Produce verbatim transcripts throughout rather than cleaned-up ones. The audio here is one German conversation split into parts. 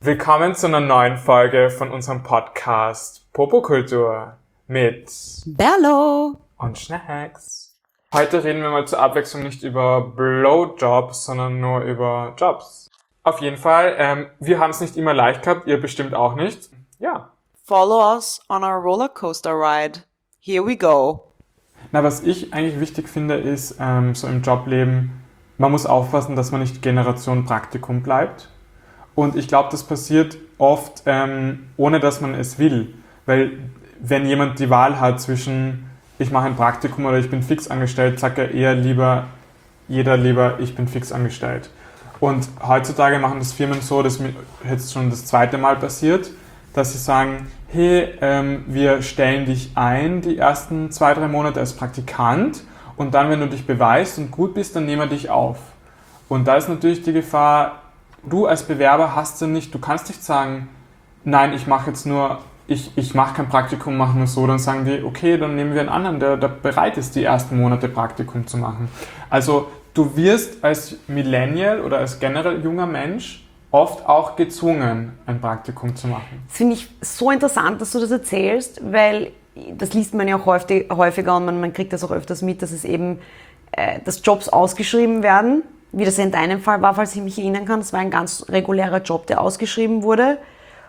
Willkommen zu einer neuen Folge von unserem Podcast Popokultur mit Bello und Schnacks. Heute reden wir mal zur Abwechslung nicht über Blowjobs, sondern nur über Jobs. Auf jeden Fall, ähm, wir haben es nicht immer leicht gehabt, ihr bestimmt auch nicht. Ja. Follow us on our rollercoaster ride. Here we go. Na, was ich eigentlich wichtig finde, ist ähm, so im Jobleben, man muss aufpassen, dass man nicht Generation Praktikum bleibt. Und ich glaube, das passiert oft, ähm, ohne dass man es will. Weil wenn jemand die Wahl hat zwischen ich mache ein Praktikum oder ich bin fix angestellt, sagt er eher lieber, jeder lieber, ich bin fix angestellt. Und heutzutage machen das Firmen so, das ist jetzt schon das zweite Mal passiert, dass sie sagen, hey, ähm, wir stellen dich ein die ersten zwei, drei Monate als Praktikant und dann, wenn du dich beweist und gut bist, dann nehmen wir dich auf. Und da ist natürlich die Gefahr, du als Bewerber hast du nicht, du kannst nicht sagen, nein, ich mache jetzt nur, ich, ich mache kein Praktikum, mache nur so, dann sagen die, okay, dann nehmen wir einen anderen, der, der bereit ist, die ersten Monate Praktikum zu machen. Also du wirst als Millennial oder als generell junger Mensch oft auch gezwungen, ein Praktikum zu machen. Das finde ich so interessant, dass du das erzählst, weil das liest man ja auch häufig, häufiger und man, man kriegt das auch öfters mit, dass es eben, äh, dass Jobs ausgeschrieben werden, wie das in deinem Fall war, falls ich mich erinnern kann. Das war ein ganz regulärer Job, der ausgeschrieben wurde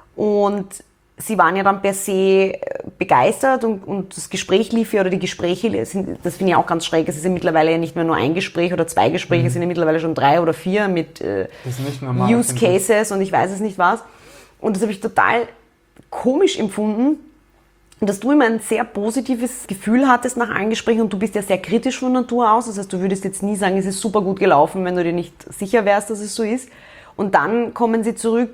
und sie waren ja dann per se begeistert und, und das Gespräch lief ja, oder die Gespräche, sind, das finde ich auch ganz schräg, es ist ja mittlerweile ja nicht mehr nur ein Gespräch oder zwei Gespräche, mhm. es sind ja mittlerweile schon drei oder vier mit äh, normal, Use Cases und ich weiß es nicht was. Und das habe ich total komisch empfunden, dass du immer ein sehr positives Gefühl hattest nach allen Gesprächen und du bist ja sehr kritisch von Natur aus, das heißt, du würdest jetzt nie sagen, es ist super gut gelaufen, wenn du dir nicht sicher wärst, dass es so ist. Und dann kommen sie zurück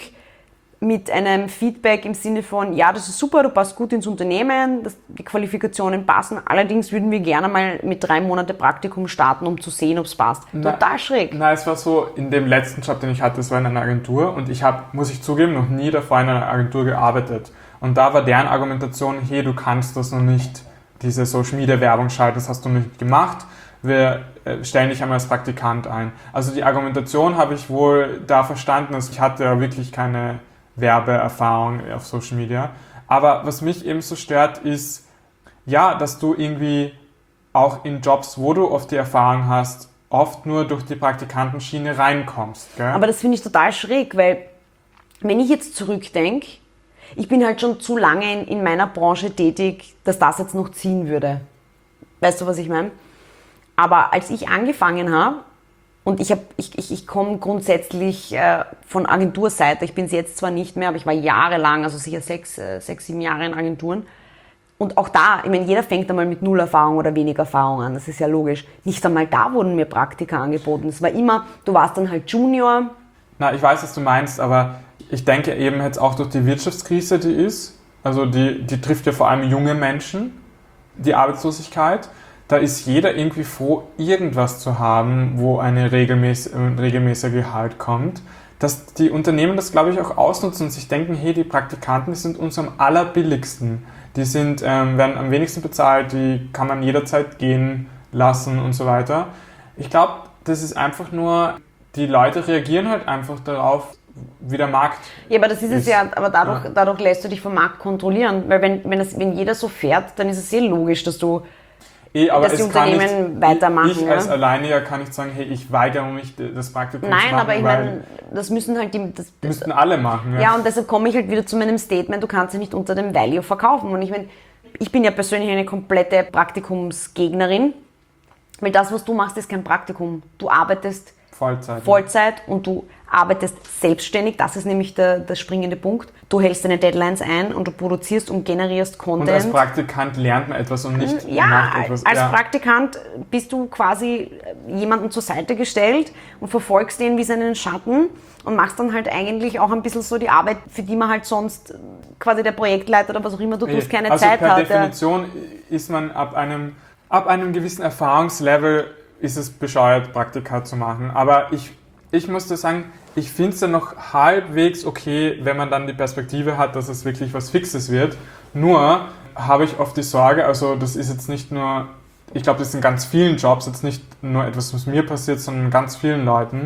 mit einem Feedback im Sinne von, ja, das ist super, du passt gut ins Unternehmen, das, die Qualifikationen passen, allerdings würden wir gerne mal mit drei Monate Praktikum starten, um zu sehen, ob es passt. Na, Total schräg. Nein, es war so, in dem letzten Job, den ich hatte, das war in einer Agentur und ich habe, muss ich zugeben, noch nie davor in einer Agentur gearbeitet. Und da war deren Argumentation, hey, du kannst das noch nicht, diese Social Media Werbung schalten, das hast du nicht gemacht, wir stellen dich einmal als Praktikant ein. Also die Argumentation habe ich wohl da verstanden, also ich hatte ja wirklich keine Werbeerfahrung auf Social Media. Aber was mich eben so stört, ist, ja, dass du irgendwie auch in Jobs, wo du oft die Erfahrung hast, oft nur durch die Praktikantenschiene reinkommst. Gell? Aber das finde ich total schräg, weil wenn ich jetzt zurückdenke, ich bin halt schon zu lange in, in meiner Branche tätig, dass das jetzt noch ziehen würde. Weißt du, was ich meine? Aber als ich angefangen habe, und ich, hab, ich, ich, ich komme grundsätzlich äh, von Agenturseite, ich bin es jetzt zwar nicht mehr, aber ich war jahrelang, also sicher sechs, äh, sechs, sieben Jahre in Agenturen. Und auch da, ich meine, jeder fängt einmal mit null Erfahrung oder wenig Erfahrung an, das ist ja logisch. Nicht einmal da wurden mir Praktika angeboten. Es war immer, du warst dann halt Junior. Na, ich weiß, was du meinst, aber ich denke eben jetzt auch durch die Wirtschaftskrise, die ist, also die, die trifft ja vor allem junge Menschen, die Arbeitslosigkeit. Da ist jeder irgendwie froh, irgendwas zu haben, wo eine regelmäßig, ein regelmäßiger Gehalt kommt. Dass die Unternehmen das, glaube ich, auch ausnutzen und sich denken, hey, die Praktikanten, die sind uns am allerbilligsten. Die sind, ähm, werden am wenigsten bezahlt, die kann man jederzeit gehen lassen und so weiter. Ich glaube, das ist einfach nur, die Leute reagieren halt einfach darauf, wie der Markt Ja, aber das ist, ist es ja, aber dadurch, ja. dadurch lässt du dich vom Markt kontrollieren. Weil wenn, wenn, das, wenn jeder so fährt, dann ist es sehr logisch, dass du Eh, aber dass die es kann Unternehmen nicht, weitermachen. Ich als ja? Alleiniger kann nicht sagen, hey, ich weigere mich, das Praktikum Nein, zu machen. Nein, aber ich weil meine, das müssen halt die... Das, das müssten alle machen. Ja. ja, und deshalb komme ich halt wieder zu meinem Statement, du kannst ja nicht unter dem Value verkaufen. Und ich meine, ich bin ja persönlich eine komplette Praktikumsgegnerin, weil das, was du machst, ist kein Praktikum. Du arbeitest Vollzeit, Vollzeit ja. Und du arbeitest selbstständig, das ist nämlich der, der springende Punkt. Du hältst deine Deadlines ein und du produzierst und generierst Content. Und als Praktikant lernt man etwas und nicht ja, macht etwas. Als ja. Praktikant bist du quasi jemanden zur Seite gestellt und verfolgst den wie seinen Schatten und machst dann halt eigentlich auch ein bisschen so die Arbeit, für die man halt sonst quasi der Projektleiter oder was auch immer du tust, keine also Zeit per hat. Per Definition ist man ab einem, ab einem gewissen Erfahrungslevel ist es bescheuert, Praktika zu machen. Aber ich, ich muss dir sagen, ich finde es ja noch halbwegs okay, wenn man dann die Perspektive hat, dass es wirklich was Fixes wird. Nur habe ich oft die Sorge, also das ist jetzt nicht nur, ich glaube, das ist in ganz vielen Jobs jetzt nicht nur etwas, was mir passiert, sondern in ganz vielen Leuten.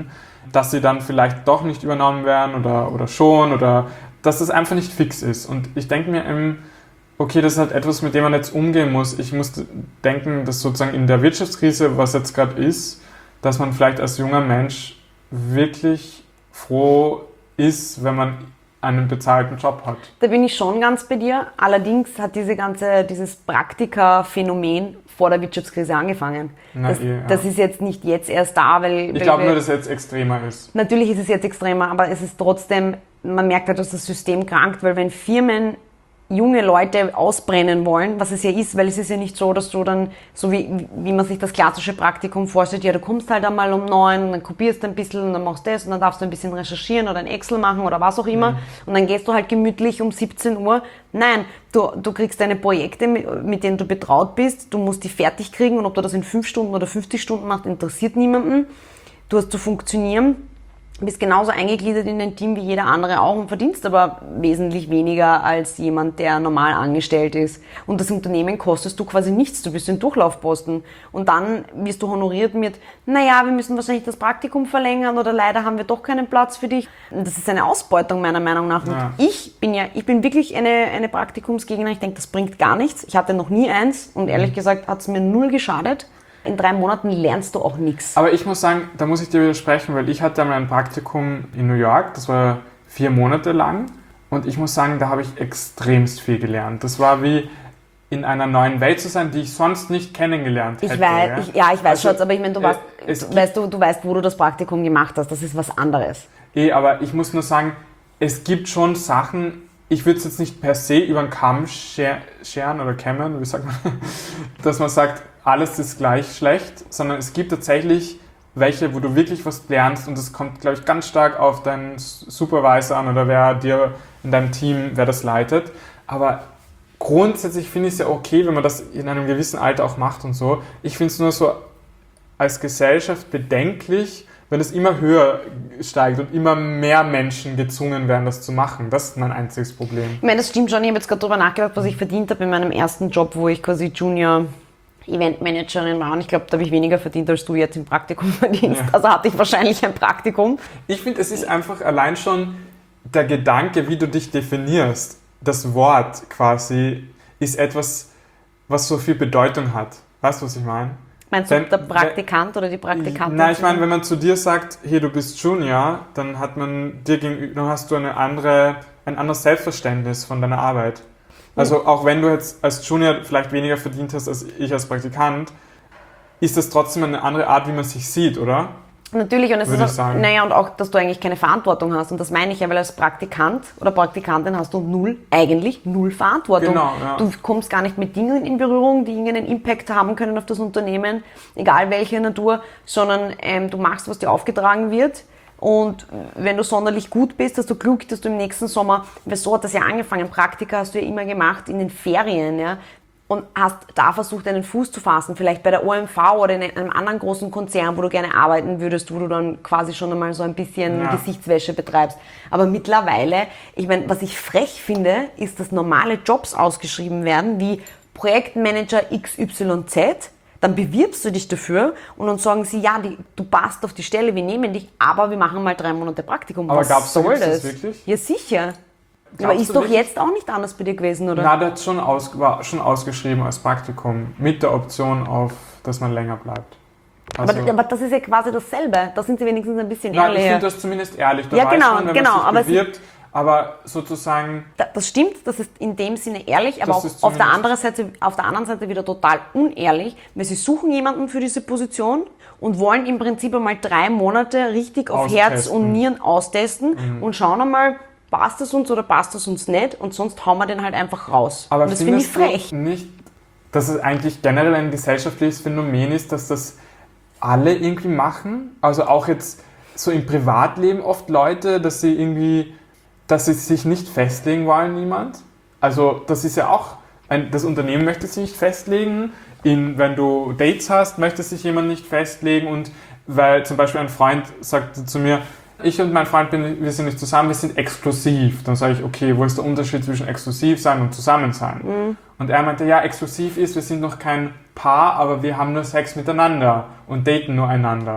dass sie dann vielleicht doch nicht übernommen werden oder, oder schon oder dass das einfach nicht fix ist. Und ich denke mir, im, okay, das ist halt etwas, mit dem man jetzt umgehen muss. Ich muss denken, dass sozusagen in der Wirtschaftskrise, was jetzt gerade ist, dass man vielleicht als junger Mensch wirklich froh ist, wenn man einen bezahlten Job hat. Da bin ich schon ganz bei dir. Allerdings hat diese ganze, dieses Praktika-Phänomen vor der Wirtschaftskrise angefangen. Na, das, eh, ja. das ist jetzt nicht jetzt erst da, weil... Ich glaube nur, dass es jetzt extremer ist. Natürlich ist es jetzt extremer, aber es ist trotzdem, man merkt halt, dass das System krankt, weil wenn Firmen junge Leute ausbrennen wollen, was es ja ist, weil es ist ja nicht so, dass du dann, so wie, wie man sich das klassische Praktikum vorstellt, ja, du kommst halt einmal um neun, dann kopierst du ein bisschen und dann machst du das und dann darfst du ein bisschen recherchieren oder ein Excel machen oder was auch immer, mhm. und dann gehst du halt gemütlich um siebzehn Uhr. Nein, du, du kriegst deine Projekte, mit, mit denen du betraut bist, du musst die fertig kriegen und ob du das in fünf Stunden oder fünfzig Stunden machst, interessiert niemanden. Du hast zu funktionieren. Du bist genauso eingegliedert in dein Team wie jeder andere auch und verdienst aber wesentlich weniger als jemand, der normal angestellt ist. Und das Unternehmen kostest du quasi nichts, du bist ein Durchlaufposten. Und dann wirst du honoriert mit, naja, wir müssen wahrscheinlich das Praktikum verlängern oder leider haben wir doch keinen Platz für dich. Und das ist eine Ausbeutung meiner Meinung nach. Und ja. ich bin ja, ich bin wirklich eine, eine Praktikumsgegner. Ich denke, das bringt gar nichts. Ich hatte noch nie eins und ehrlich gesagt hat es mir null geschadet. In drei Monaten lernst du auch nichts. Aber ich muss sagen, da muss ich dir widersprechen, weil ich hatte einmal ein Praktikum in New York, das war vier Monate lang und ich muss sagen, da habe ich extremst viel gelernt. Das war wie in einer neuen Welt zu sein, die ich sonst nicht kennengelernt hätte. Ich weiß, ja? Ich, ja, ich weiß, also, Schatz, aber ich meine, du, weißt, äh, du, weißt, du, du weißt, wo du das Praktikum gemacht hast, das ist was anderes. Eh, aber ich muss nur sagen, es gibt schon Sachen, ich würde es jetzt nicht per se über den Kamm scheren oder kämmen, wie sagt man, dass man sagt, alles ist gleich schlecht, sondern es gibt tatsächlich welche, wo du wirklich was lernst und das kommt, glaube ich, ganz stark auf deinen Supervisor an oder wer dir in deinem Team, wer das leitet. Aber grundsätzlich finde ich es ja okay, wenn man das in einem gewissen Alter auch macht und so. Ich finde es nur so als Gesellschaft bedenklich, wenn es immer höher steigt und immer mehr Menschen gezwungen werden, das zu machen. Das ist mein einziges Problem. Ich meine, das stimmt schon. Ich habe jetzt gerade darüber nachgedacht, was ich verdient habe in meinem ersten Job, wo ich quasi Junior Eventmanagerin war. Und ich glaube, da habe ich weniger verdient, als du jetzt im Praktikum verdienst. Ja. Also hatte ich wahrscheinlich ein Praktikum. Ich finde, es ist einfach allein schon der Gedanke, wie du dich definierst. Das Wort quasi ist etwas, was so viel Bedeutung hat. Weißt du, was ich meine? Meinst du wenn, der Praktikant wenn, oder die Praktikantin? Nein, ich meine, wenn man zu dir sagt, hey, du bist Junior, dann hat man dir gegenüber, dann hast du eine andere, ein anderes Selbstverständnis von deiner Arbeit. Also auch wenn du jetzt als Junior vielleicht weniger verdient hast als ich als Praktikant, ist das trotzdem eine andere Art, wie man sich sieht, oder? Natürlich, und es Würde ist auch, naja, und auch, dass du eigentlich keine Verantwortung hast. Und das meine ich ja, weil als Praktikant oder Praktikantin hast du null, eigentlich null Verantwortung. Genau, ja. Du kommst gar nicht mit Dingen in Berührung, die irgendeinen Impact haben können auf das Unternehmen, egal welche Natur, sondern ähm, du machst, was dir aufgetragen wird. Und wenn du sonderlich gut bist, hast du Glück, dass du im nächsten Sommer, weil so hat das ja angefangen, Praktika hast du ja immer gemacht in den Ferien, ja, und hast da versucht, einen Fuß zu fassen, vielleicht bei der O M V oder in einem anderen großen Konzern, wo du gerne arbeiten würdest, wo du dann quasi schon einmal so ein bisschen ja. Gesichtswäsche betreibst. Aber mittlerweile, ich meine, was ich frech finde, ist, dass normale Jobs ausgeschrieben werden, wie Projektmanager X Y Z, dann bewirbst du dich dafür und dann sagen sie, ja, die, du passt auf die Stelle, wir nehmen dich, aber wir machen mal drei Monate Praktikum. Aber was soll das? das wirklich? Ja, sicher. Glaubst aber ist doch wirklich? Jetzt auch nicht anders bei dir gewesen, oder? Na, der hat schon, aus, war schon ausgeschrieben als Praktikum mit der Option auf, dass man länger bleibt. Also, aber, aber das ist ja quasi dasselbe. Da sind sie wenigstens ein bisschen nein, ehrlich. Ich finde das zumindest ehrlich. Da ja, weiß genau, man, wenn genau. man sich aber bewirbt, aber sozusagen... Das stimmt, das ist in dem Sinne ehrlich, aber auch auf der, anderen Seite, auf der anderen Seite wieder total unehrlich, weil sie suchen jemanden für diese Position und wollen im Prinzip einmal drei Monate richtig auf austesten. Herz und Nieren austesten mhm. und schauen einmal, passt es uns oder passt es uns nicht und sonst hauen wir den halt einfach raus. Aber und das finde ich frech. Nicht, dass es eigentlich generell ein gesellschaftliches Phänomen ist, dass das alle irgendwie machen? Also auch jetzt so im Privatleben oft Leute, dass sie irgendwie... dass sie sich nicht festlegen wollen, niemand. Also das ist ja auch, ein, das Unternehmen möchte sich nicht festlegen. In, wenn du Dates hast, möchte sich jemand nicht festlegen. Und weil zum Beispiel ein Freund sagte zu mir, ich und mein Freund, bin, wir sind nicht zusammen, wir sind exklusiv. Dann sage ich, okay, wo ist der Unterschied zwischen exklusiv sein und zusammen sein? Mhm. Und er meinte, ja, exklusiv ist, wir sind noch kein Paar, aber wir haben nur Sex miteinander und daten nur einander.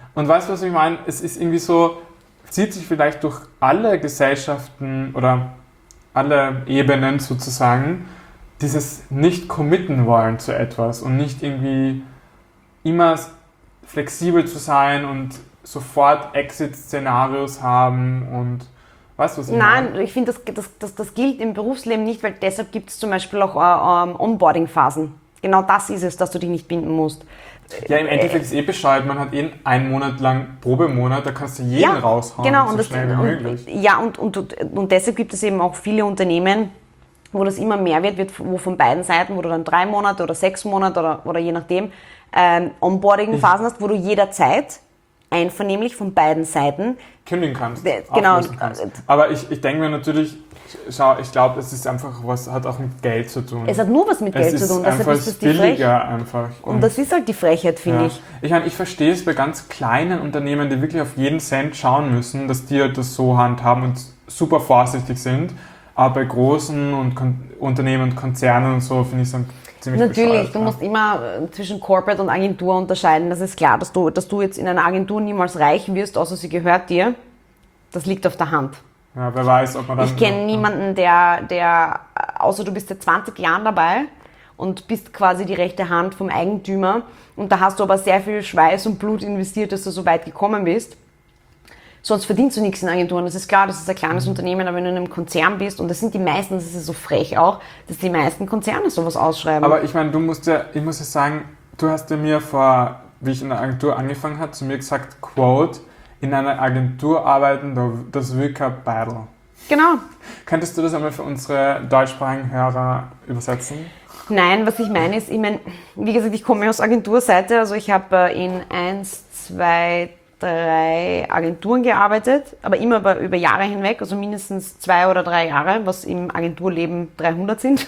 Und weißt du, was ich meine? Es ist irgendwie so, zieht sich vielleicht durch alle Gesellschaften oder alle Ebenen sozusagen, dieses nicht committen wollen zu etwas und nicht irgendwie immer flexibel zu sein und sofort Exit-Szenarios haben und weißt du, was ich Nein, meine? ich finde, das, das, das, das gilt im Berufsleben nicht, weil deshalb gibt es zum Beispiel auch äh, ähm, Onboarding-Phasen. Genau das ist es, dass du dich nicht binden musst. Ja, im Endeffekt ist eh Bescheid, man hat eh einen Monat lang Probemonat, da kannst du jeden Ja, raushauen, genau, so und das, schnell wie und, möglich. Ja, und, und, und deshalb gibt es eben auch viele Unternehmen, wo das immer mehr wird, wird wo von beiden Seiten, wo du dann drei Monate oder sechs Monate oder, oder je nachdem ähm, Onboarding-Phasen hast, wo du jederzeit einvernehmlich von beiden Seiten Kündigen kannst, De- genau. auflösen kannst. Aber ich, ich denke mir natürlich, schau, ich glaube, es ist einfach was, hat auch mit Geld zu tun. Es hat nur was mit Geld es zu tun, ist deshalb einfach ist das die billiger Frechheit. einfach. Und das ist halt die Frechheit, finde ja. ich. Ich meine, ich verstehe es bei ganz kleinen Unternehmen, die wirklich auf jeden Cent schauen müssen, dass die halt das so handhaben und super vorsichtig sind. Aber bei großen und Kon- Unternehmen und Konzernen und so finde ich es dann ziemlich Natürlich, bescheuert, du ja. musst immer äh, zwischen Corporate und Agentur unterscheiden. Das ist klar, dass du, dass du jetzt in einer Agentur niemals reich wirst, außer sie gehört dir. Das liegt auf der Hand. Ja, wer weiß, ob man dann... Ich kenne niemanden, der, der, äh, außer du bist seit zwanzig Jahren dabei und bist quasi die rechte Hand vom Eigentümer und da hast du aber sehr viel Schweiß und Blut investiert, dass du so weit gekommen bist. Sonst verdienst du nichts in Agenturen. Das ist klar, das ist ein kleines Unternehmen, aber wenn du in einem Konzern bist, und das sind die meisten, das ist ja so frech auch, dass die meisten Konzerne sowas ausschreiben. Aber ich meine, du musst ja, ich muss ja sagen, du hast ja mir vor, wie ich in der Agentur angefangen habe, zu mir gesagt, Quote, in einer Agentur arbeiten, das ist wirklich ein Battle. Genau. Könntest du das einmal für unsere deutschsprachigen Hörer übersetzen? Nein, was ich meine ist, ich meine, wie gesagt, ich komme aus Agenturseite, also ich habe in eins, zwei, drei Agenturen gearbeitet, aber immer über, über Jahre hinweg, also mindestens zwei oder drei Jahre, was im Agenturleben dreihundert sind.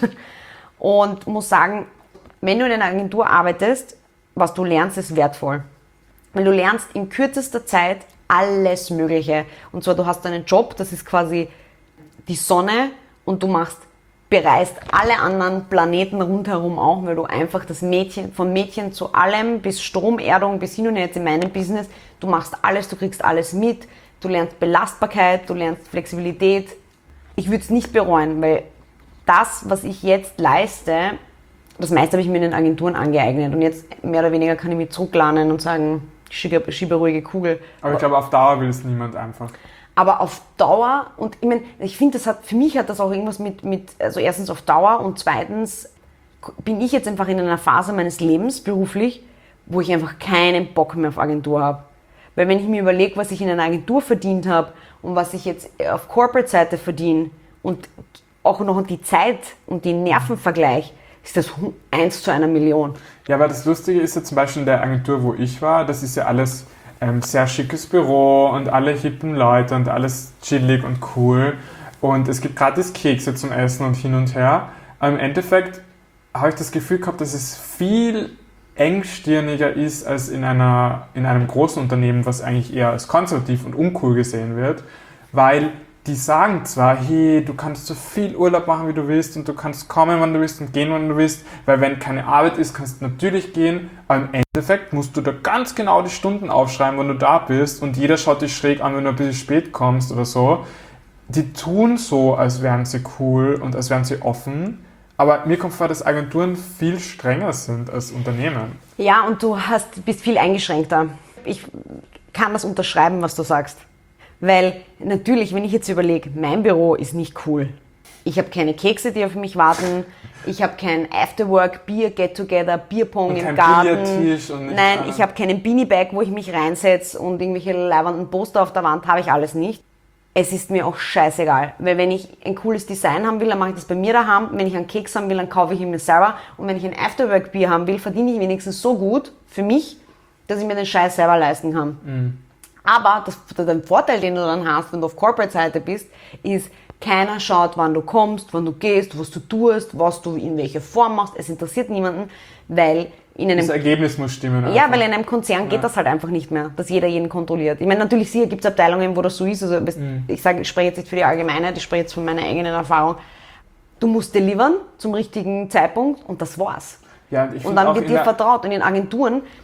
Und muss sagen, wenn du in einer Agentur arbeitest, was du lernst, ist wertvoll. Weil du lernst in kürzester Zeit alles Mögliche. Und zwar, du hast einen Job, das ist quasi die Sonne und du machst, bereist alle anderen Planeten rundherum auch, weil du einfach das Mädchen, von Mädchen zu allem, bis Stromerdung, bis hin und her jetzt in meinem Business, du machst alles, du kriegst alles mit, du lernst Belastbarkeit, du lernst Flexibilität. Ich würde es nicht bereuen, weil das, was ich jetzt leiste, das meiste habe ich mir in den Agenturen angeeignet und jetzt mehr oder weniger kann ich mich zurücklahnen und sagen, schiebe, schiebe ruhige Kugel. Aber ich glaube, auf Dauer will es niemand einfach. Aber auf Dauer, und ich meine, ich finde, das hat, für mich hat das auch irgendwas mit, mit, also erstens auf Dauer und zweitens bin ich jetzt einfach in einer Phase meines Lebens beruflich, wo ich einfach keinen Bock mehr auf Agentur habe. Weil wenn ich mir überlege, was ich in einer Agentur verdient habe und was ich jetzt auf Corporate-Seite verdiene und auch noch die Zeit und den Nervenvergleich, ist das eins zu einer Million. Ja, aber das Lustige ist ja zum Beispiel in der Agentur, wo ich war, das ist ja alles ähm, sehr schickes Büro und alle hippen Leute und alles chillig und cool. Und es gibt gratis Kekse zum Essen und hin und her. Aber im Endeffekt habe ich das Gefühl gehabt, dass es viel engstirniger ist als in, einer, in einem großen Unternehmen, was eigentlich eher als konservativ und uncool gesehen wird, weil die sagen zwar, hey, du kannst so viel Urlaub machen, wie du willst und du kannst kommen, wann du willst und gehen, wann du willst, weil wenn keine Arbeit ist, kannst du natürlich gehen, aber im Endeffekt musst du da ganz genau die Stunden aufschreiben, wann du da bist und jeder schaut dich schräg an, wenn du ein bisschen spät kommst oder so. Die tun so, als wären sie cool und als wären sie offen, aber mir kommt vor, dass Agenturen viel strenger sind als Unternehmen. Ja, und du hast, bist viel eingeschränkter. Ich kann das unterschreiben, was du sagst. Weil natürlich, wenn ich jetzt überlege, mein Büro ist nicht cool. Ich habe keine Kekse, die auf mich warten. Ich habe kein Afterwork, Bier, Get-Together, Bierpong Und im kein Garten. Billardtisch und nicht Nein, alles. ich habe keinen Beanie-Bag, wo ich mich reinsetze und irgendwelche leibernden Poster auf der Wand habe ich alles nicht. Es ist mir auch scheißegal, weil wenn ich ein cooles Design haben will, dann mache ich das bei mir daheim. Wenn ich einen Keks haben will, dann kaufe ich ihn mir selber. Und wenn ich ein Afterwork-Bier haben will, verdiene ich wenigstens so gut für mich, dass ich mir den Scheiß selber leisten kann. Mhm. Aber das, der Vorteil, den du dann hast, wenn du auf Corporate-Seite bist, ist, keiner schaut, wann du kommst, wann du gehst, was du tust, was du in welcher Form machst. Es interessiert niemanden, weil in einem... Das Ergebnis muss stimmen. Ja, einfach. weil in einem Konzern geht Ja. das halt einfach nicht mehr, dass jeder jeden kontrolliert. Ich meine, natürlich sicher gibt es Abteilungen, wo das so ist. Also Mhm. ich sage, ich spreche jetzt nicht für die Allgemeinheit, ich spreche jetzt von meiner eigenen Erfahrung. Du musst delivern zum richtigen Zeitpunkt und das war's. Ja, und ich Und find dann auch wird in dir der- vertraut. Und in Agenturen,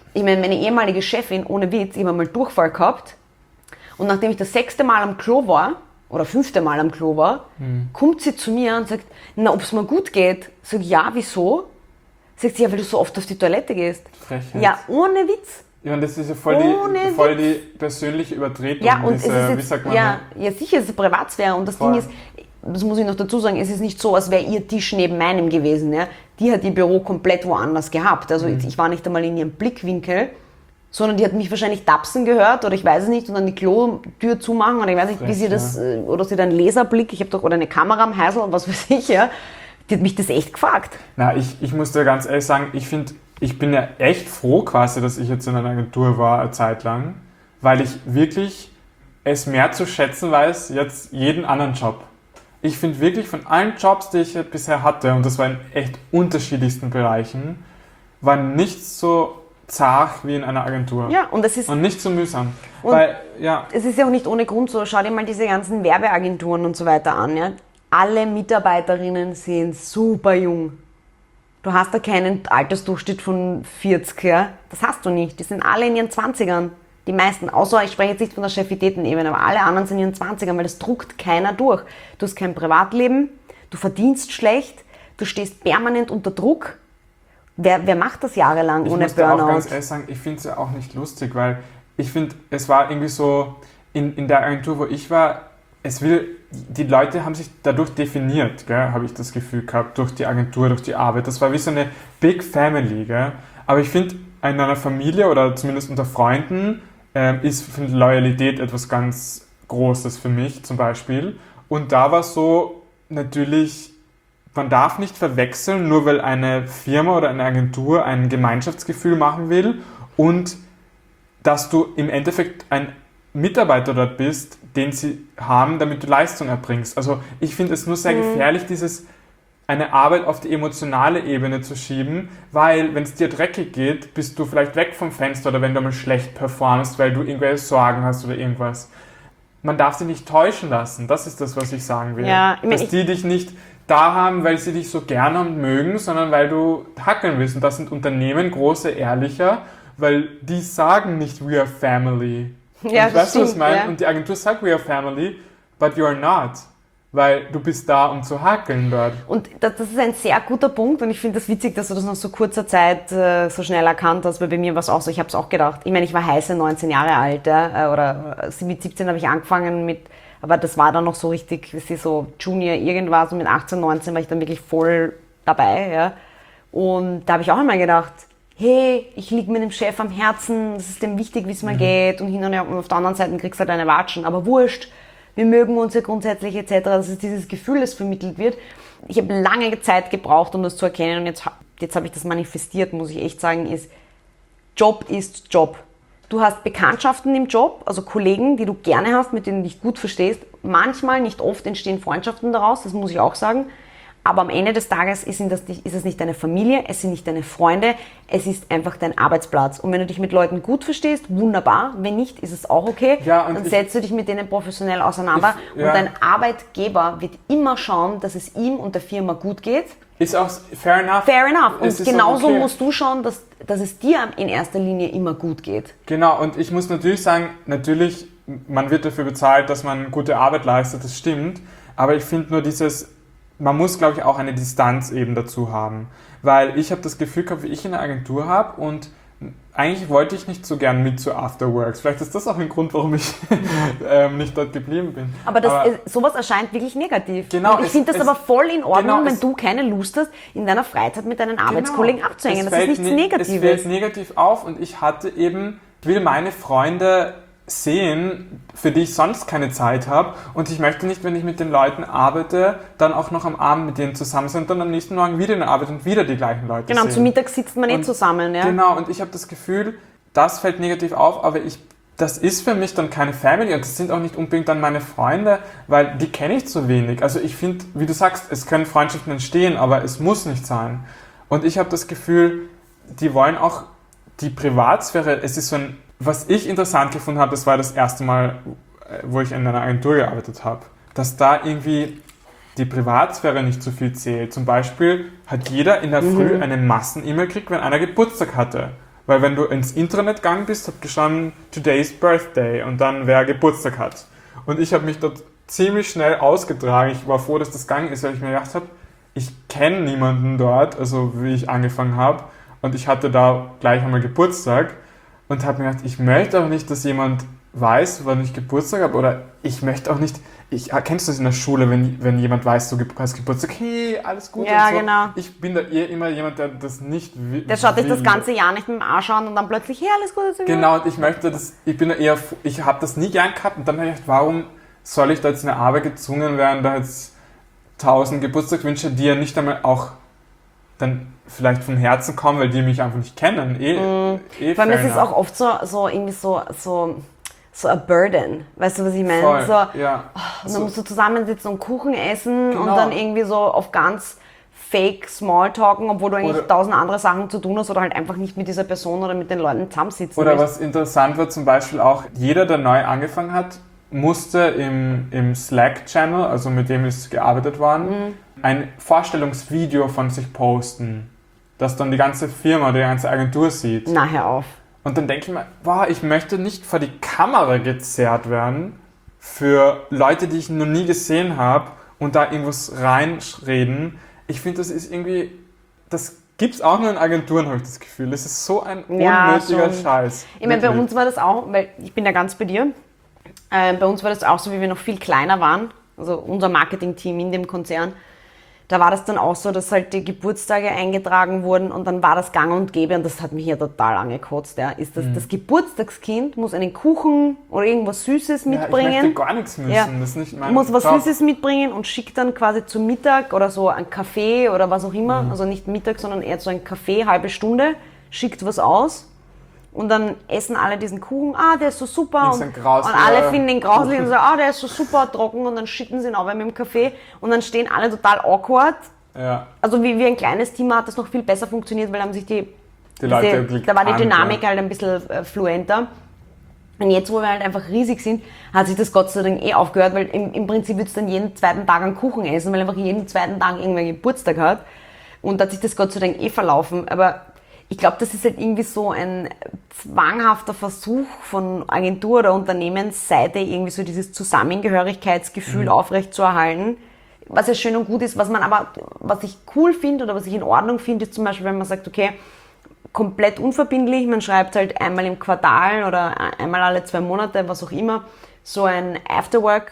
Ich meine, meine ehemalige Chefin, ohne Witz, ich habe mal Durchfall gehabt und nachdem ich das sechste Mal am Klo war, oder fünfte Mal am Klo war, hm. kommt sie zu mir und sagt, na, ob es mir gut geht. Sag ich, ja, wieso? Sagt sie, ja, weil du so oft auf die Toilette gehst. Frechheit. Ja, ohne Witz. Ja, und das ist ja voll, die, voll die persönliche Übertretung. Ja, und diese, es ist jetzt, wie sagt man, ja, ja, sicher, es ist Privatsphäre. Und das voll. Ding ist, das muss ich noch dazu sagen, es ist nicht so, als wäre ihr Tisch neben meinem gewesen. Ja? Die hat ihr Büro komplett woanders gehabt. Also mhm. ich war nicht einmal in ihrem Blickwinkel, sondern die hat mich wahrscheinlich tapsen gehört oder ich weiß es nicht und dann die Klotür zumachen oder ich weiß nicht, Frech, wie sie das, ja. oder sie dann einen Laserblick, ich habe doch, oder eine Kamera am Heisel und was weiß ich, ja. Die hat mich das echt gefragt. Na, ich, ich muss dir ganz ehrlich sagen, ich finde, ich bin ja echt froh quasi, dass ich jetzt in einer Agentur war eine Zeit lang, weil ich wirklich es mehr zu schätzen weiß, jetzt jeden anderen Job. Ich finde wirklich von allen Jobs, die ich bisher hatte, und das war in echt unterschiedlichsten Bereichen, war nichts so zart wie in einer Agentur. Ja, und es ist... Und nicht so mühsam. Und weil, ja. Es ist ja auch nicht ohne Grund so, schau dir mal diese ganzen Werbeagenturen und so weiter an. Ja? Alle Mitarbeiterinnen sind super jung. Du hast da keinen Altersdurchschnitt von vierzig, ja? Das hast du nicht. Die sind alle in ihren zwanzigern. Die meisten, außer ich spreche jetzt nicht von der Chefitätenebene, aber alle anderen sind in ihren zwanzigern, weil das druckt keiner durch. Du hast kein Privatleben, du verdienst schlecht, du stehst permanent unter Druck. Wer, wer macht das jahrelang ich ohne muss Burnout? Ich muss auch ganz ehrlich sagen, ich finde es ja auch nicht lustig, weil ich finde, es war irgendwie so, in, in der Agentur, wo ich war, es will, die Leute haben sich dadurch definiert, habe ich das Gefühl gehabt, durch die Agentur, durch die Arbeit. Das war wie so eine Big Family. Gell? Aber ich finde, in einer Familie oder zumindest unter Freunden ähm, ist find Loyalität etwas ganz Großes für mich zum Beispiel. Und da war so natürlich... Man darf nicht verwechseln, nur weil eine Firma oder eine Agentur ein Gemeinschaftsgefühl machen will und dass du im Endeffekt ein Mitarbeiter dort bist, den sie haben, damit du Leistung erbringst. Also ich finde es nur sehr mhm. gefährlich, dieses eine Arbeit auf die emotionale Ebene zu schieben, weil wenn es dir dreckig geht, bist du vielleicht weg vom Fenster oder wenn du mal schlecht performst, weil du irgendwelche Sorgen hast oder irgendwas. Man darf sie nicht täuschen lassen, das ist das, was ich sagen will. Ja, ich mein, Dass die dich nicht da haben, weil sie dich so gerne und mögen, sondern weil du hackeln willst. Und das sind Unternehmen, große, ehrlicher, weil die sagen nicht, we are family. Ja, und weißt du, was ich meine? Ja. Und die Agentur sagt, we are family, but you are not. Weil du bist da, um zu hackeln dort. Und das, das ist ein sehr guter Punkt und ich finde das witzig, dass du das nach so kurzer Zeit äh, so schnell erkannt hast, weil bei mir war es auch so, ich habe es auch gedacht. Ich meine, ich war heiße neunzehn Jahre alt, ja, oder mit siebzehn habe ich angefangen mit, aber das war dann noch so richtig, wie sie so Junior irgendwas und mit achtzehn, neunzehn war ich dann wirklich voll dabei, ja. Und da habe ich auch einmal gedacht, hey, ich liege mit dem Chef am Herzen, es ist dem wichtig, wie es mir mhm. geht und hin und her und auf der anderen Seite kriegst du halt eine Watschen, aber wurscht, wir mögen uns ja grundsätzlich et cetera. Das ist dieses Gefühl, das vermittelt wird. Ich habe lange Zeit gebraucht, um das zu erkennen und jetzt, jetzt habe ich das manifestiert, muss ich echt sagen, ist, Job ist Job. Du hast Bekanntschaften im Job, also Kollegen, die du gerne hast, mit denen du dich gut verstehst. Manchmal, nicht oft, entstehen Freundschaften daraus, das muss ich auch sagen. Aber am Ende des Tages ist es nicht deine Familie, es sind nicht deine Freunde, es ist einfach dein Arbeitsplatz. Und wenn du dich mit Leuten gut verstehst, wunderbar. Wenn nicht, ist es auch okay. Ja, und dann ich, setzt du dich mit denen professionell auseinander. Ich, ja. Und dein Arbeitgeber wird immer schauen, dass es ihm und der Firma gut geht. Ist auch fair enough. Fair enough. Und genauso okay. musst du schauen, dass, dass es dir in erster Linie immer gut geht. Genau, und ich muss natürlich sagen, natürlich, man wird dafür bezahlt, dass man gute Arbeit leistet, das stimmt. Aber ich finde nur dieses... Man muss, glaube ich, auch eine Distanz eben dazu haben. Weil ich habe das Gefühl gehabt, wie ich in der Agentur habe und eigentlich wollte ich nicht so gern mit zu Afterworks. Vielleicht ist das auch ein Grund, warum ich ähm, nicht dort geblieben bin. Aber, das, aber sowas erscheint wirklich negativ. Genau, und ich finde das es, aber voll in Ordnung, genau, wenn es, du keine Lust hast, in deiner Freizeit mit deinen Arbeitskollegen genau, abzuhängen. Das ist nichts ne- Negatives. Es fällt negativ auf und ich hatte eben, ich will meine Freunde sehen, für die ich sonst keine Zeit habe und ich möchte nicht, wenn ich mit den Leuten arbeite, dann auch noch am Abend mit denen zusammen sein und dann am nächsten Morgen wieder in der Arbeit und wieder die gleichen Leute genau, sehen. Genau, zum Mittag sitzt man und, eh zusammen. Ja. Genau, und ich habe das Gefühl, das fällt negativ auf, aber ich, das ist für mich dann keine Family und das sind auch nicht unbedingt dann meine Freunde, weil die kenne ich zu wenig. Also ich finde, wie du sagst, es können Freundschaften entstehen, aber es muss nicht sein. Und ich habe das Gefühl, die wollen auch die Privatsphäre, es ist so ein was ich interessant gefunden habe, das war das erste Mal, wo ich in einer Agentur gearbeitet habe, dass da irgendwie die Privatsphäre nicht so viel zählt. Zum Beispiel hat jeder in der Früh mhm. eine Massen-E-Mail gekriegt, wenn einer Geburtstag hatte. Weil wenn du ins Intranet gegangen bist, hat gestanden, today's birthday und dann wer Geburtstag hat. Und ich habe mich dort ziemlich schnell ausgetragen. Ich war froh, dass das gegangen ist, weil ich mir gedacht habe, ich kenne niemanden dort, also wie ich angefangen habe. Und ich hatte da gleich einmal Geburtstag und habe mir gedacht, ich möchte auch nicht, dass jemand weiß, wann ich Geburtstag habe. Oder ich möchte auch nicht, ich, kennst du das in der Schule, wenn, wenn jemand weiß, du hast Geburtstag, hey, alles gut ja, und so. Genau. Ich bin da eher immer jemand, der das nicht will. Der schaut dich das ganze Jahr nicht mit dem Arsch an und dann plötzlich, hey, alles gut. Alles gut. Genau, und ich möchte das, ich bin da eher, ich habe das nie gern gehabt und dann habe ich gedacht, warum soll ich da jetzt in der Arbeit gezwungen werden, da jetzt tausend Geburtstagswünsche, die ja nicht einmal auch dann vielleicht vom Herzen kommen, weil die mich einfach nicht kennen. Eh, mm. eh Vor allem ist es auch oft so, so irgendwie so, so, so a burden. Weißt du, was ich meine? Voll, so, ja. oh, und so. dann musst du zusammensitzen und Kuchen essen Genau. und dann irgendwie so auf ganz fake Smalltalken, obwohl du eigentlich Oder- tausend andere Sachen zu tun hast oder halt einfach nicht mit dieser Person oder mit den Leuten zusammensitzen Oder willst. was interessant war zum Beispiel auch, jeder, der neu angefangen hat, musste im, im Slack-Channel, also mit dem ist gearbeitet worden, Mhm. ein Vorstellungsvideo von sich posten, das dann die ganze Firma, die ganze Agentur sieht. Na, hör auf. Und dann denke ich mir, wow, ich möchte nicht vor die Kamera gezerrt werden für Leute, die ich noch nie gesehen habe und da irgendwas reinreden. Ich finde, das ist irgendwie, das gibt es auch nur in Agenturen, habe ich das Gefühl. Das ist so ein Ja, unnötiger schon. Scheiß. Ich meine, bei Wirklich. uns war das auch, weil ich bin ja ganz bei dir, äh, bei uns war das auch so, wie wir noch viel kleiner waren, also unser Marketing-Team in dem Konzern, da war das dann auch so, dass halt die Geburtstage eingetragen wurden und dann war das gang und gäbe und das hat mich ja total angekotzt. Ja. Ist das, Mhm. das Geburtstagskind muss einen Kuchen oder irgendwas Süßes Ja, mitbringen. ich möchte gar nichts müssen. Ja. Das ist nicht mein Muss was Job. Süßes mitbringen und schickt dann quasi zum Mittag oder so ein Kaffee oder was auch immer, Mhm. also nicht Mittag, sondern eher so ein Kaffee, halbe Stunde, schickt was aus und dann essen alle diesen Kuchen, ah, der ist so super Ist und, ein grauslicher und alle finden den grauslich und sagen, ah, der ist so super trocken und dann schütten sie ihn auch mit dem Kaffee und dann stehen alle total awkward. Ja, Also wie, wie ein kleines Team hat das noch viel besser funktioniert, weil haben sich die, die Leute diese, da war die gekannt, Dynamik ja. halt ein bisschen äh, fluenter. Und jetzt, wo wir halt einfach riesig sind, hat sich das Gott sei Dank eh aufgehört, weil im, im Prinzip würdest du dann jeden zweiten Tag einen Kuchen essen, weil einfach jeden zweiten Tag irgendwer Geburtstag hat. Und da hat sich das Gott sei Dank eh verlaufen. Aber ich glaube, das ist halt irgendwie so ein zwanghafter Versuch von Agentur- oder Unternehmensseite, irgendwie so dieses Zusammengehörigkeitsgefühl Mhm. aufrechtzuerhalten. Was ja schön und gut ist, was man aber, was ich cool finde oder was ich in Ordnung finde, ist zum Beispiel, wenn man sagt, okay, komplett unverbindlich, man schreibt halt einmal im Quartal oder einmal alle zwei Monate, was auch immer, so ein Afterwork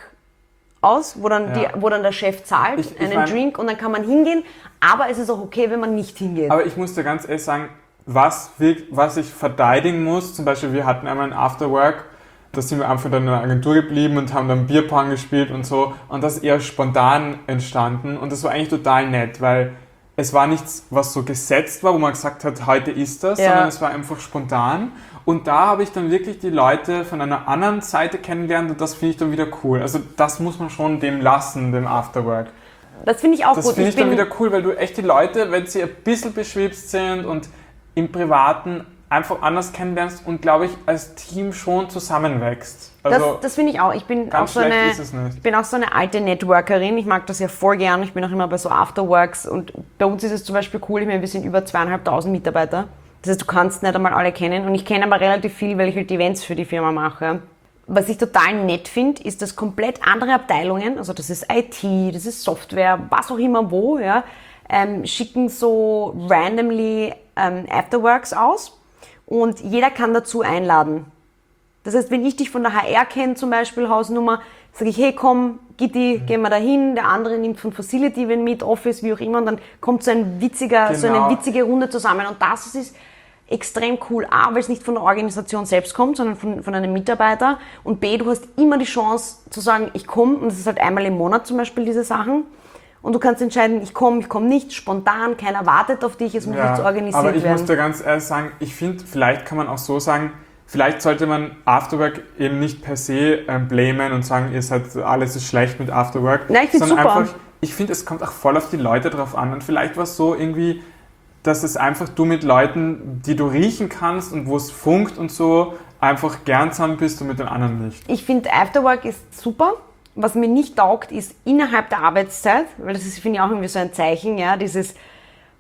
aus, wo dann, Ja. die, wo dann der Chef zahlt, Ich- ich einen mein- Drink und dann kann man hingehen, aber es ist auch okay, wenn man nicht hingeht. Aber ich muss dir ganz ehrlich sagen, was, wir, was ich verteidigen muss, zum Beispiel wir hatten einmal ein Afterwork, da sind wir einfach dann in der Agentur geblieben und haben dann Bierpong gespielt und so und das ist eher spontan entstanden und das war eigentlich total nett, weil es war nichts, was so gesetzt war, wo man gesagt hat, heute ist das, Ja. sondern es war einfach spontan und da habe ich dann wirklich die Leute von einer anderen Seite kennengelernt und das finde ich dann wieder cool. Also das muss man schon dem lassen, dem Afterwork. Das finde ich auch Das gut. finde ich, dann bin- wieder cool, weil du echt die Leute, wenn sie ein bisschen beschwipst sind und im Privaten einfach anders kennenlernst und, glaube ich, als Team schon zusammenwächst. Also Das, das finde ich auch. Ich bin auch, ganz so schlecht eine, ist es nicht. ich bin auch so eine alte Networkerin. Ich mag das ja voll gern. Ich bin auch immer bei so Afterworks. Und bei uns ist es zum Beispiel cool, ich meine, wir sind über zweieinhalbtausend Mitarbeiter. Das heißt, du kannst nicht einmal alle kennen. Und ich kenne aber relativ viel, weil ich halt Events für die Firma mache. Was ich total nett finde, ist, dass komplett andere Abteilungen, also das ist I T, das ist Software, was auch immer wo, ja, ähm, schicken so randomly ähm, Afterworks aus. Und jeder kann dazu einladen. Das heißt, wenn ich dich von der H R kenne, zum Beispiel Hausnummer, sage ich, hey komm, Gitti, gehen wir da hin, der andere nimmt von Facility wen mit, Office, wie auch immer, und dann kommt so, ein witziger, so eine Genau. witzige Runde zusammen. Und das ist extrem cool. A, weil es nicht von der Organisation selbst kommt, sondern von, von einem Mitarbeiter. Und B, du hast immer die Chance zu sagen, ich komme, und das ist halt einmal im Monat zum Beispiel diese Sachen. Und du kannst entscheiden, ich komme, ich komme nicht, spontan, keiner wartet auf dich, es muss nicht organisiert aber ich werden. muss dir ganz ehrlich sagen, ich finde, vielleicht kann man auch so sagen, vielleicht sollte man Afterwork eben nicht per se ähm, blamen und sagen, ihr seid, alles ist schlecht mit Afterwork. Nein, ich find's sondern super. einfach, ich finde, es kommt auch voll auf die Leute drauf an. Und vielleicht war es so irgendwie, dass es einfach du mit Leuten, die du riechen kannst und wo es funkt und so, einfach gern zusammen bist und mit den anderen nicht. Ich finde, Afterwork ist super. Was mir nicht taugt, ist innerhalb der Arbeitszeit, weil das ist, finde ich, auch irgendwie so ein Zeichen, ja, dieses,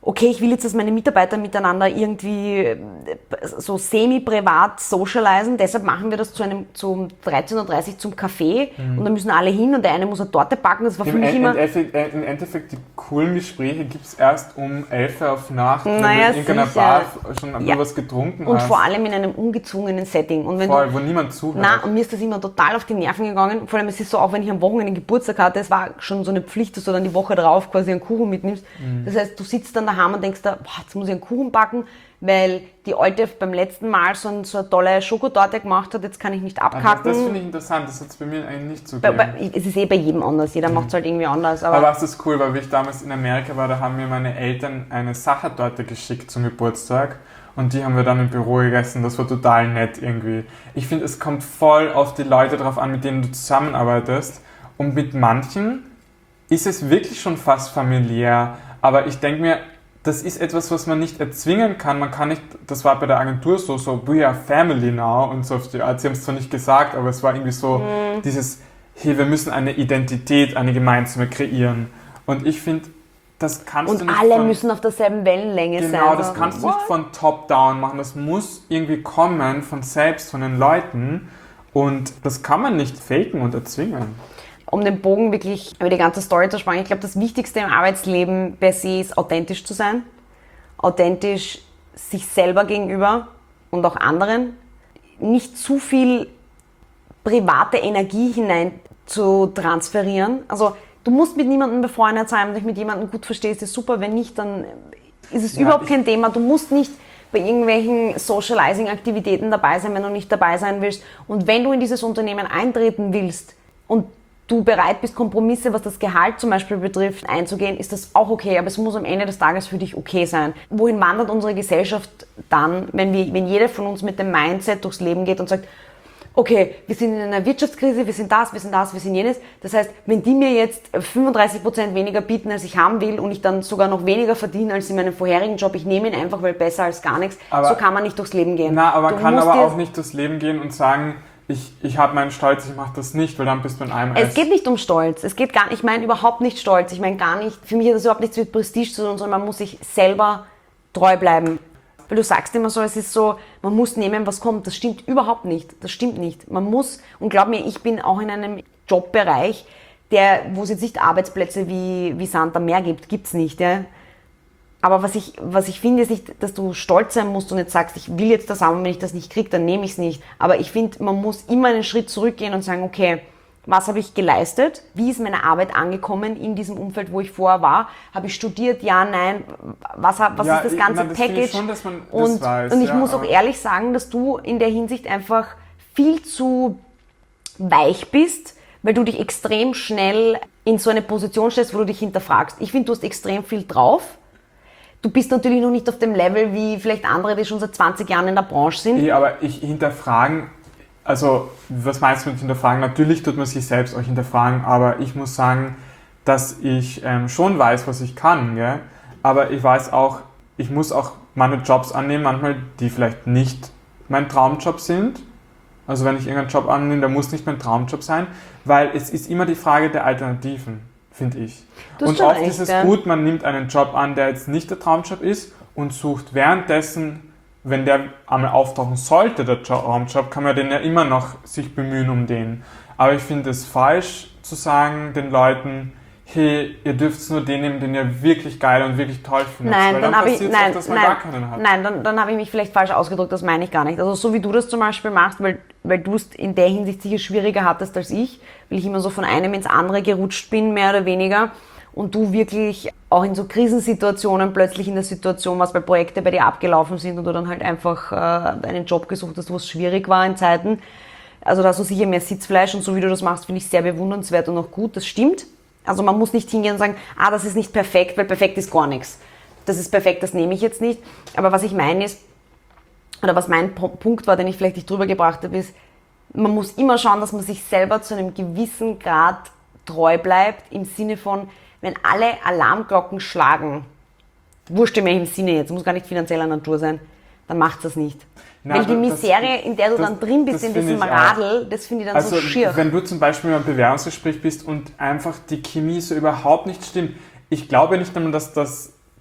okay, ich will jetzt, dass meine Mitarbeiter miteinander irgendwie so semi-privat socialisen, deshalb machen wir das zu einem, zum dreizehn Uhr dreißig zum Café mhm. und da müssen alle hin und der eine muss eine Torte backen, das war für Im mich Im immer... Endeffekt, Im Endeffekt, die coolen Gespräche gibt es erst um elf Uhr auf Nacht, wenn naja, du in irgendeiner sicher. Bar schon ja. was getrunken und hast. Und vor allem in einem ungezwungenen Setting. Und wenn Voll, du, wo niemand zuhört. Nein, und mir ist das immer total auf die Nerven gegangen, vor allem es ist so, auch wenn ich am Wochenende Geburtstag hatte, es war schon so eine Pflicht, dass du dann die Woche drauf quasi einen Kuchen mitnimmst. Mhm. Das heißt, du sitzt dann daheim und denkst da, boah, jetzt muss ich einen Kuchen backen, weil die Alte beim letzten Mal so, ein, so eine tolle Schokotorte gemacht hat, jetzt kann ich nicht abkacken. Das, das finde ich interessant, das hat es bei mir eigentlich nicht so bei, bei, Es ist eh bei jedem anders, jeder mhm. macht es halt irgendwie anders. Aber, aber was ist cool, weil ich damals in Amerika war, da haben mir meine Eltern eine Sachertorte geschickt zum Geburtstag und die haben wir dann im Büro gegessen, das war total nett irgendwie. Ich finde, es kommt voll auf die Leute drauf an, mit denen du zusammenarbeitest und mit manchen ist es wirklich schon fast familiär, aber ich denke mir, das ist etwas, was man nicht erzwingen kann. Man kann nicht, das war bei der Agentur so, so, we are family now und so auf die Art. Sie haben es zwar nicht gesagt, aber es war irgendwie so mhm. dieses, hey, wir müssen eine Identität, eine gemeinsame kreieren. Und ich finde, das kannst und du nicht alle von, müssen auf derselben Wellenlänge genau, sein. Genau, das kannst du nicht von top-down machen. Das muss irgendwie kommen von selbst, von den Leuten. Und das kann man nicht faken und erzwingen. Um den Bogen wirklich über die ganze Story zu spannen, ich glaube, das Wichtigste im Arbeitsleben per se ist, authentisch zu sein. Authentisch sich selber gegenüber und auch anderen. Nicht zu viel private Energie hinein zu transferieren. Also du musst mit niemandem befreundet sein, wenn du dich mit jemandem gut verstehst, ist super. Wenn nicht, dann ist es ja, überhaupt kein Thema. Du musst nicht bei irgendwelchen Socializing-Aktivitäten dabei sein, wenn du nicht dabei sein willst. Und wenn du in dieses Unternehmen eintreten willst und du bereit bist, Kompromisse, was das Gehalt zum Beispiel betrifft, einzugehen, ist das auch okay, aber es muss am Ende des Tages für dich okay sein. Wohin wandert unsere Gesellschaft dann, wenn, wir, wenn jeder von uns mit dem Mindset durchs Leben geht und sagt, okay, wir sind in einer Wirtschaftskrise, wir sind das, wir sind das, wir sind jenes. Das heißt, wenn die mir jetzt fünfunddreißig Prozent weniger bieten, als ich haben will und ich dann sogar noch weniger verdiene als in meinem vorherigen Job, ich nehme ihn einfach, weil besser als gar nichts, aber, so kann man nicht durchs Leben gehen. Na, aber man kann aber auch nicht durchs Leben gehen und sagen, ich, ich habe meinen Stolz, ich mache das nicht, weil dann bist du in einem Es geht nicht um Stolz, es geht gar, ich meine überhaupt nicht Stolz, ich meine gar nicht, für mich hat das überhaupt nichts mit Prestige zu tun, sondern man muss sich selber treu bleiben. Weil du sagst immer so, es ist so, man muss nehmen, was kommt. Das stimmt überhaupt nicht. Das stimmt nicht. Man muss, und glaub mir, ich bin auch in einem Jobbereich, der, wo es jetzt nicht Arbeitsplätze wie, wie Sand am Meer gibt, gibt's nicht. Ja? Aber was ich, was ich finde, ist nicht, dass du stolz sein musst und jetzt sagst, ich will jetzt das haben, wenn ich das nicht kriege, dann nehme ich es nicht. Aber ich finde, man muss immer einen Schritt zurückgehen und sagen, okay, was habe ich geleistet? Wie ist meine Arbeit angekommen in diesem Umfeld, wo ich vorher war? Habe ich studiert? Ja, nein. Was, was ja, ist das ganze ich, das Package? Ich schon, dass man und, das weiß, und ich ja, muss auch ehrlich sagen, dass du in der Hinsicht einfach viel zu weich bist, weil du dich extrem schnell in so eine Position stellst, wo du dich hinterfragst. Ich finde, du hast extrem viel drauf. Du bist natürlich noch nicht auf dem Level wie vielleicht andere, die schon seit zwanzig Jahren in der Branche sind. Nee, aber ich hinterfragen, also was meinst du mit hinterfragen? Natürlich tut man sich selbst auch hinterfragen, aber ich muss sagen, dass ich ähm, schon weiß, was ich kann, gell? Aber ich weiß auch, ich muss auch meine Jobs annehmen, manchmal, die vielleicht nicht mein Traumjob sind. Also wenn ich irgendeinen Job annehme, der muss nicht mein Traumjob sein, weil es ist immer die Frage der Alternativen, finde ich. Und oft ist es gut, man nimmt einen Job an, der jetzt nicht der Traumjob ist und sucht währenddessen, wenn der einmal auftauchen sollte, der Traumjob, kann man den ja immer noch sich bemühen um den. Aber ich finde es falsch zu sagen den Leuten, hey, ihr dürft nur den nehmen, den ihr wirklich geil und wirklich toll findet. Nein, weil dann, dann habe ich, nein, oft, dass man nein, gar keinen hat. Nein, dann, dann habe ich mich vielleicht falsch ausgedrückt, das meine ich gar nicht. Also so wie du das zum Beispiel machst, weil, weil du es in der Hinsicht sicher schwieriger hattest als ich, weil ich immer so von einem ins andere gerutscht bin, mehr oder weniger. Und du wirklich auch in so Krisensituationen plötzlich in der Situation warst, weil Projekte bei dir abgelaufen sind und du dann halt einfach äh, einen Job gesucht hast, wo es schwierig war in Zeiten. Also da hast du sicher mehr Sitzfleisch und so wie du das machst, finde ich sehr bewundernswert und auch gut, das stimmt. Also man muss nicht hingehen und sagen, ah, das ist nicht perfekt, weil perfekt ist gar nichts. Das ist perfekt, das nehme ich jetzt nicht. Aber was ich meine ist, oder was mein Punkt war, den ich vielleicht nicht drüber gebracht habe, ist, man muss immer schauen, dass man sich selber zu einem gewissen Grad treu bleibt, im Sinne von, wenn alle Alarmglocken schlagen, wurscht in welchem Sinne jetzt, muss gar nicht finanzieller Natur sein, dann macht das nicht. Na, weil die Misere, in der du das, dann drin bist, in diesem Radl, das finde ich dann also, so schier. Wenn du zum Beispiel im Bewerbungsgespräch bist und einfach die Chemie so überhaupt nicht stimmt, ich glaube nicht einmal, dass das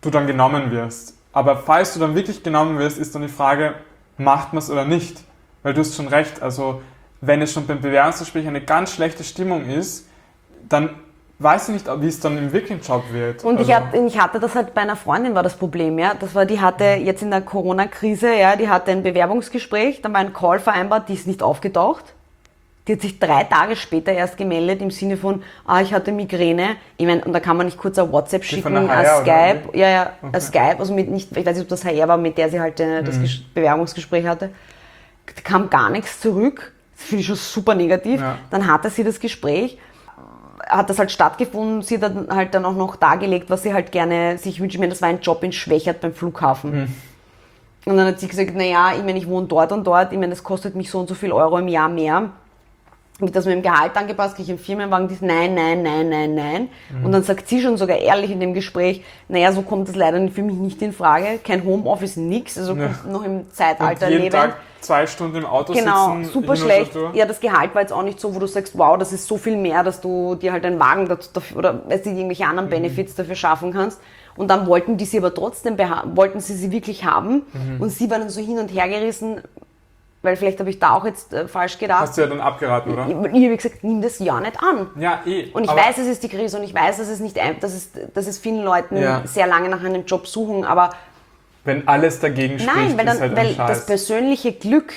du dann genommen wirst. Aber falls du dann wirklich genommen wirst, ist dann die Frage, macht man es oder nicht? Weil du hast schon recht, also wenn es schon beim Bewerbungsgespräch eine ganz schlechte Stimmung ist, dann weiß ich nicht, wie es dann im wirklichen Job wird. Und also. ich, hab, ich hatte das halt bei einer Freundin, war das Problem, ja. Das war, die hatte jetzt in der Corona-Krise, ja, die hatte ein Bewerbungsgespräch, dann war ein Call vereinbart, die ist nicht aufgetaucht. Die hat sich drei Tage später erst gemeldet im Sinne von, ah, ich hatte Migräne. Ich meine, und da kann man nicht kurz ein WhatsApp Die schicken, von der als H R, Skype, oder? ja, ja, Okay. als Skype, also mit nicht, ich weiß nicht, ob das H R war, mit der sie halt äh, das Mhm. Ges- Bewerbungsgespräch hatte. Da kam gar nichts zurück. Das finde ich schon super negativ. Ja. Dann hatte sie das Gespräch, hat das halt stattgefunden. Sie hat dann halt dann auch noch dargelegt, was sie halt gerne sich wünscht. Ich meine, das war ein Job in Schwächert beim Flughafen. Mhm. Und dann hat sie gesagt, naja, ich meine, ich wohne dort und dort, ich meine, das kostet mich so und so viel Euro im Jahr mehr. Wird das mit dem Gehalt angepasst, kriege ich einen Firmenwagen, die ist nein, nein, nein, nein, nein. Mhm. Und dann sagt sie schon sogar ehrlich in dem Gespräch, naja, so kommt das leider für mich nicht in Frage. Kein Homeoffice, nix, also Ja. noch im Und Zeitalter jeden leben. Tag zwei Stunden im Auto Genau, sitzen. super hin und schlecht. durch. Ja, das Gehalt war jetzt auch nicht so, wo du sagst, wow, das ist so viel mehr, dass du dir halt einen Wagen dazu, dafür, oder weißt du, irgendwelche Mhm. anderen Benefits dafür schaffen kannst. Und dann wollten die sie aber trotzdem, beha- wollten sie sie wirklich haben. Mhm. Und sie waren dann so hin und her gerissen, weil vielleicht habe ich da auch jetzt äh, falsch gedacht. Hast du ja dann abgeraten, oder? Ich, ich habe gesagt, nimm das ja nicht an. Ja, eh. Und ich aber weiß, es ist die Krise und ich weiß, dass es nicht ein, dass es, dass es vielen Leuten Ja. sehr lange nach einem Job suchen, aber wenn alles dagegen spricht, nein, weil, ist dann, halt weil ein Scheiß. das persönliche Glück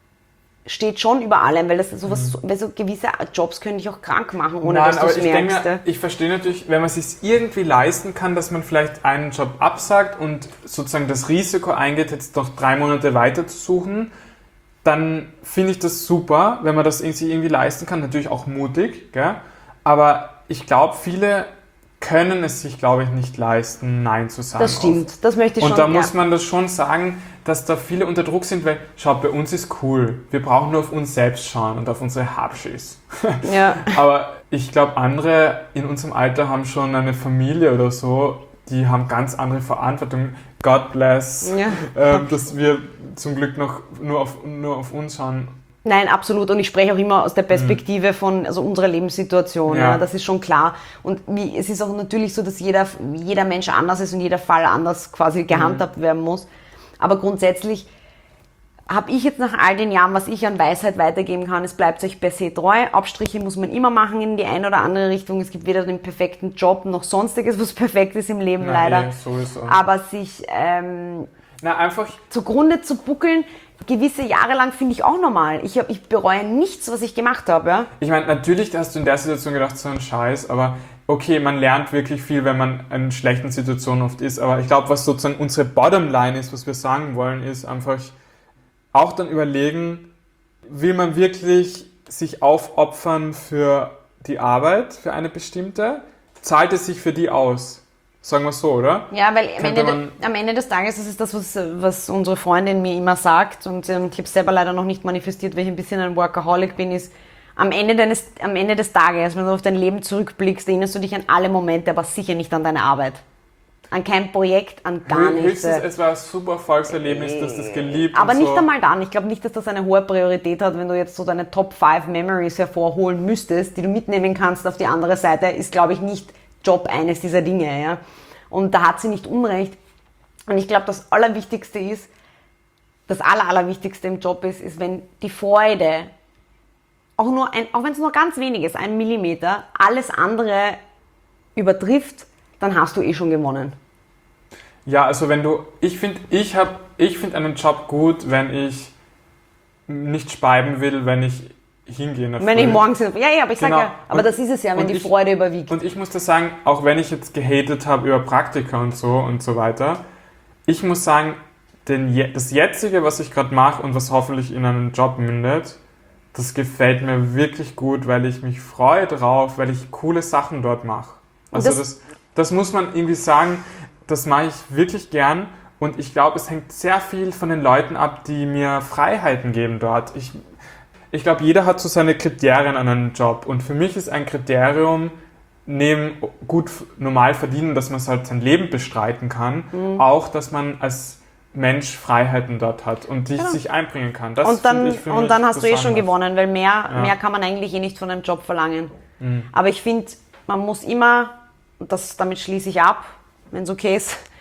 steht schon über allem, weil das sowas, Mhm. weil so gewisse Jobs können dich auch krank machen, ohne Nein, dass du aber es ich merkst. denke, ja. ich verstehe natürlich, wenn man es sich irgendwie leisten kann, dass man vielleicht einen Job absagt und sozusagen das Risiko eingeht, jetzt noch drei Monate weiter zu suchen, dann finde ich das super, wenn man das sich irgendwie leisten kann. Natürlich auch mutig, gell? Aber ich glaube, viele können es sich, glaube ich, nicht leisten, Nein zu sagen. Das stimmt, oft. das möchte ich Und schon. da ja. muss man das schon sagen, dass da viele unter Druck sind, weil, schaut, bei uns ist cool. Wir brauchen nur auf uns selbst schauen und auf unsere Habschis. Ja. Aber ich glaube, andere in unserem Alter haben schon eine Familie oder so, die haben ganz andere Verantwortung. God bless, Ja. ähm, dass wir zum Glück noch nur auf, nur auf uns schauen. Nein, absolut. Und ich spreche auch immer aus der Perspektive von also unserer Lebenssituation. Ja. Ja. Das ist schon klar. Und wie, es ist auch natürlich so, dass jeder, jeder Mensch anders ist und jeder Fall anders quasi gehandhabt werden muss. Aber grundsätzlich habe ich jetzt nach all den Jahren, was ich an Weisheit weitergeben kann, es bleibt euch per se treu. Abstriche muss man immer machen in die eine oder andere Richtung. Es gibt weder den perfekten Job noch sonstiges, was perfekt ist im Leben, Na, leider. eh, sowieso. Aber sich ähm, Na, einfach, zugrunde zu buckeln, gewisse Jahre lang finde ich auch normal. Ich, hab, ich bereue nichts, was ich gemacht habe. Ja? ich meine, natürlich hast du in der Situation gedacht, so ein Scheiß, aber okay, man lernt wirklich viel, wenn man in schlechten Situationen oft ist, aber ich glaube, was sozusagen unsere Bottomline ist, was wir sagen wollen, ist einfach auch dann überlegen, will man wirklich sich aufopfern für die Arbeit, für eine bestimmte? Zahlt es sich für die aus? Sagen wir so, oder? Ja, weil am Könnte Ende, man- am Ende des Tages, das ist das, was, was unsere Freundin mir immer sagt, und ähm, ich habe es selber leider noch nicht manifestiert, weil ich ein bisschen ein Workaholic bin, ist, am Ende, deines, am Ende des Tages, wenn du auf dein Leben zurückblickst, erinnerst du dich an alle Momente, aber sicher nicht an deine Arbeit. An kein Projekt, an gar Hö- nichts. Höchstens, äh. es war ein super Erfolgserlebnis, dass das geliebt Aber und nicht so. einmal dann. Ich glaube nicht, dass das eine hohe Priorität hat, wenn du jetzt so deine Top fünf Memories hervorholen müsstest, die du mitnehmen kannst auf die andere Seite, ist, glaube ich, nicht Job eines dieser Dinge. Ja? Und da hat sie nicht Unrecht. Und ich glaube, das Allerwichtigste ist, das Aller, Allerwichtigste im Job ist, ist, wenn die Freude, auch, nur ein, auch wenn es nur ganz wenig ist, ein Millimeter, alles andere übertrifft, dann hast du eh schon gewonnen. Ja, also wenn du, ich finde, ich habe, ich finde einen Job gut, wenn ich nicht speiben will, wenn ich hingehe. in der Wenn Früh. ich morgens, ja, ja, aber ich sage Genau. ja, aber Und- das ist es ja, wenn und die ich- Freude überwiegt. Und ich muss da sagen, auch wenn ich jetzt gehatet habe über Praktika und so und so weiter, ich muss sagen, den, je- das Jetzige, was ich gerade mache und was hoffentlich in einen Job mündet, das gefällt mir wirklich gut, weil ich mich freue drauf, weil ich coole Sachen dort mache. Also das- das, das muss man irgendwie sagen, das mache ich wirklich gern und ich glaube, es hängt sehr viel von den Leuten ab, die mir Freiheiten geben dort. Ich, ich glaube, jeder hat so seine Kriterien an einem Job und für mich ist ein Kriterium, neben gut normal verdienen, dass man halt sein Leben bestreiten kann, Mhm. auch, dass man als Mensch Freiheiten dort hat und die Genau. sich einbringen kann. Das Und dann, finde ich für und mich dann hast du eh schon besonders. gewonnen, weil mehr, Ja. mehr kann man eigentlich eh nicht von einem Job verlangen. Mhm. Aber ich finde, man muss immer, und das, damit schließe ich ab, wenn es okay ist,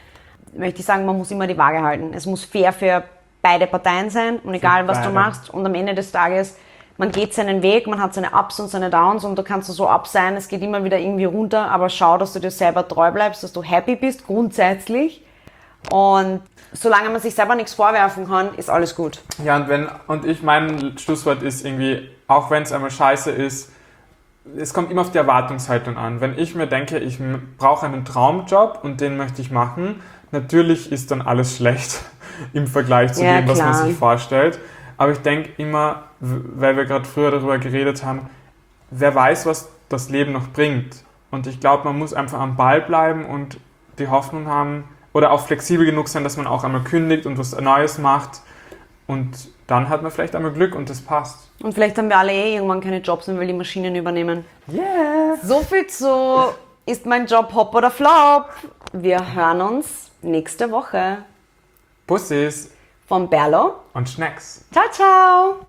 möchte ich sagen, man muss immer die Waage halten. Es muss fair für beide Parteien sein und egal, was du machst. Und am Ende des Tages, man geht seinen Weg, man hat seine Ups und seine Downs und du kannst so up sein, es geht immer wieder irgendwie runter, aber schau, dass du dir selber treu bleibst, dass du happy bist, grundsätzlich. Und solange man sich selber nichts vorwerfen kann, ist alles gut. Ja, und wenn, und ich, mein Schlusswort ist irgendwie, auch wenn es einmal scheiße ist, es kommt immer auf die Erwartungshaltung an. Wenn ich mir denke, ich brauche einen Traumjob und den möchte ich machen, natürlich ist dann alles schlecht im Vergleich zu ja, dem, was klar. man sich vorstellt. Aber ich denke immer, weil wir gerade früher darüber geredet haben, wer weiß, was das Leben noch bringt. Und ich glaube, man muss einfach am Ball bleiben und die Hoffnung haben oder auch flexibel genug sein, dass man auch einmal kündigt und was Neues macht. Und dann hat man vielleicht einmal Glück und das passt. Und vielleicht haben wir alle eh irgendwann keine Jobs mehr, weil die Maschinen übernehmen. Yeah! So viel zu ist mein Job Hop oder Flop. Wir hören uns nächste Woche. Bussis Von Berlo und Schnecks. Ciao, ciao!